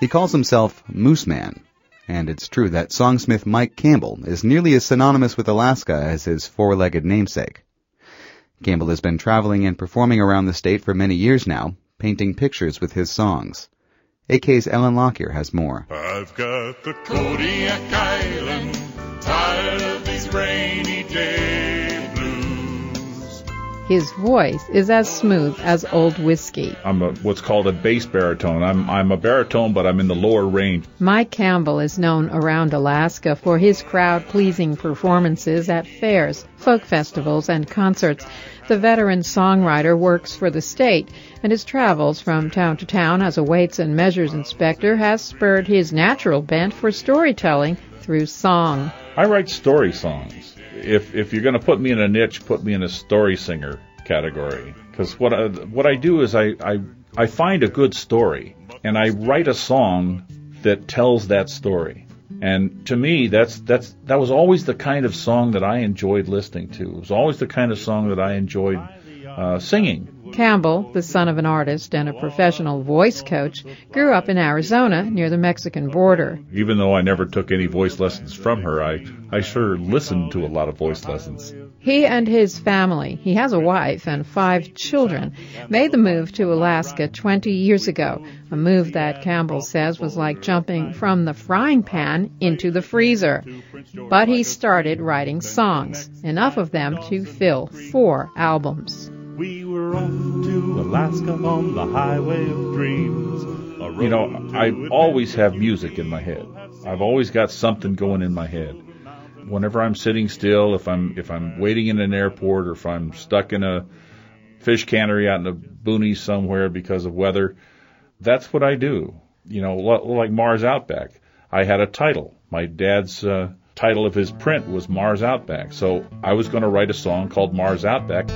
He calls himself Moose Man, and it's true that songsmith Mike Campbell is nearly as synonymous with Alaska as his four-legged namesake. Campbell has been traveling and performing around the state for many years now, painting pictures with his songs. AK's Ellen Lockyer has more. I've got the Kodiak Island, tired of these rainy day blues. His voice is as smooth as old whiskey. I'm what's called a bass baritone. I'm a baritone, but I'm in the lower range. Mike Campbell is known around Alaska for his crowd-pleasing performances at fairs, folk festivals, and concerts. The veteran songwriter works for the state, and his travels from town to town as a weights and measures inspector has spurred his natural bent for storytelling through song. I write story songs. If you're going to put me in a niche, put me in a story singer category. Because what I do is I find a good story, and I write a song that tells that story. And to me, that was always the kind of song that I enjoyed listening to. It was always the kind of song that I enjoyed singing. Campbell, the son of an artist and a professional voice coach, grew up in Arizona near the Mexican border. Even though I never took any voice lessons from her, I sure listened to a lot of voice lessons. He and his family, he has a wife and 5 children, made the move to Alaska 20 years ago, a move that Campbell says was like jumping from the frying pan into the freezer. But he started writing songs, enough of them to fill 4 albums. We were off to Alaska on the highway of dreams. You know, I always have music in my head. I've always got something going in my head. Whenever I'm sitting still, if I'm waiting in an airport, or if I'm stuck in a fish cannery out in the boonies somewhere because of weather, that's what I do. You know, like Mars Outback. I had a title. My dad's title of his print was Mars Outback. So I was going to write a song called Mars Outback.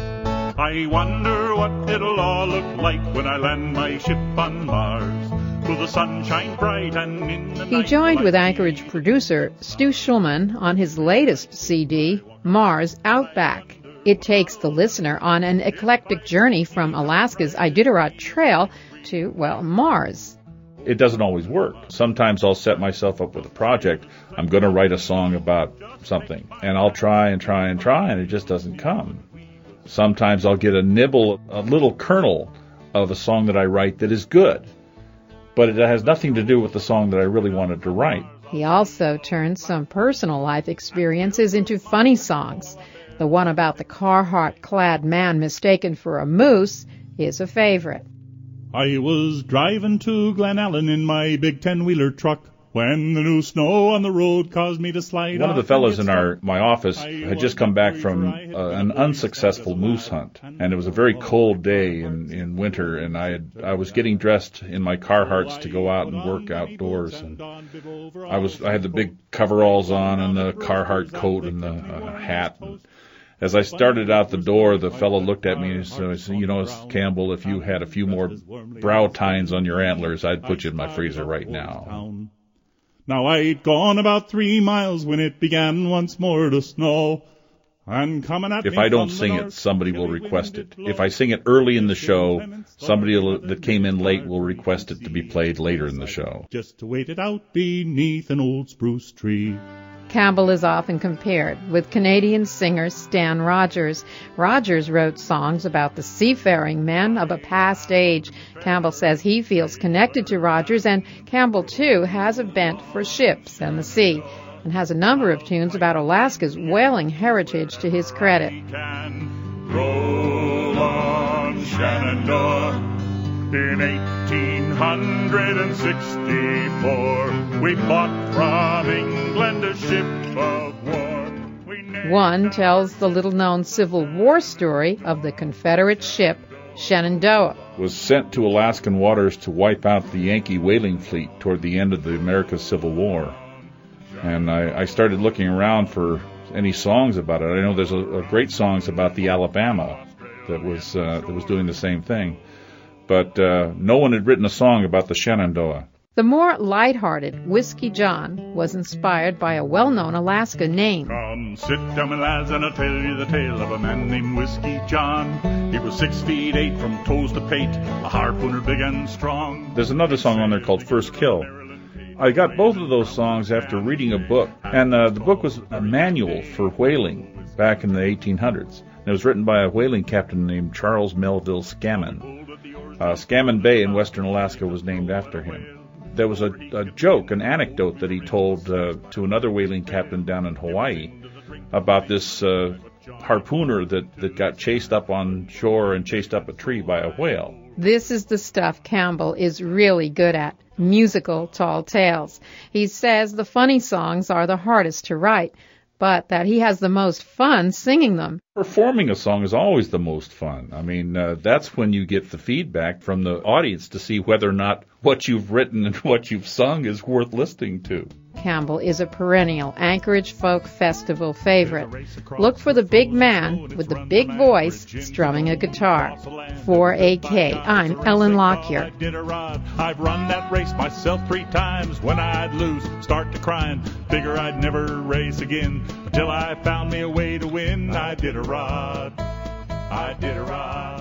I wonder what it'll all look like when I land my ship on Mars. Will the sun shine bright and in the night? He joined with Anchorage producer Stu Schulman on his latest CD, Mars Outback. It takes the listener on an eclectic journey from Alaska's Iditarod Trail to, well, Mars. It doesn't always work. Sometimes I'll set myself up with a project. I'm going to write a song about something, and I'll try, and it just doesn't come. Sometimes I'll get a little kernel of a song that I write that is good, but it has nothing to do with the song that I really wanted to write. He also turned some personal life experiences into funny songs. The one about the Carhartt-clad man mistaken for a moose is a favorite. I was driving to Glen Allen in my big 10-wheeler truck when the new snow on the road caused me to slide. One of the fellows in my office had just come back from an unsuccessful moose hunt, and it was a very cold day in winter, and I was getting dressed in my Carhartts to go out and work outdoors, and I had the big coveralls on and the Carhartt coat and the hat. And as I started out the door, the fellow looked at me and said, "You know, Campbell, if you had a few more brow tines on your antlers, I'd put you in my freezer right now." Now I'd gone about 3 miles when it began once more to snow. And coming at if I don't sing it, somebody will request it. If I sing it early in the show, somebody that came in late will request it to be played later in the show. Just to wait it out beneath an old spruce tree. Campbell is often compared with Canadian singer Stan Rogers. Rogers wrote songs about the seafaring men of a past age. Campbell says he feels connected to Rogers, and Campbell, too, has a bent for ships and the sea, and has a number of tunes about Alaska's whaling heritage to his credit. Roll on Shenandoah. In 1864, we bought from England a ship of war. One tells the little-known Civil War story of the Confederate ship Shenandoah. Was sent to Alaskan waters to wipe out the Yankee whaling fleet toward the end of the American Civil War. And I started looking around for any songs about it. I know there's a great songs about the Alabama that was doing the same thing. But no one had written a song about the Shenandoah. The more lighthearted Whiskey John was inspired by a well-known Alaska name. Come sit down, my lads, and I'll tell you the tale of a man named Whiskey John. He was 6'8" from toes to pate, a harpooner big and strong. There's another song on there called First Kill, I got both of those songs after reading a book, and the book was a manual for whaling back in the 1800s. It was written by a whaling captain named Charles Melville Scammon. Scammon Bay in western Alaska was named after him. There was a joke, an anecdote that he told to another whaling captain down in Hawaii about this harpooner that got chased up on shore and chased up a tree by a whale. This is the stuff Campbell is really good at, musical tall tales. He says the funny songs are the hardest to write, but that he has the most fun singing them. Performing a song is always the most fun. I mean, that's when you get the feedback from the audience to see whether or not what you've written and what you've sung is worth listening to. Campbell is a perennial Anchorage Folk Festival favorite. Look for the big man with the big voice strumming a guitar. For AK, I'm Ellen Lockyer. I've run that race myself 3 times. When I'd lose, start to crying. Figure I'd never race again until I found me a way to win. I did a rod.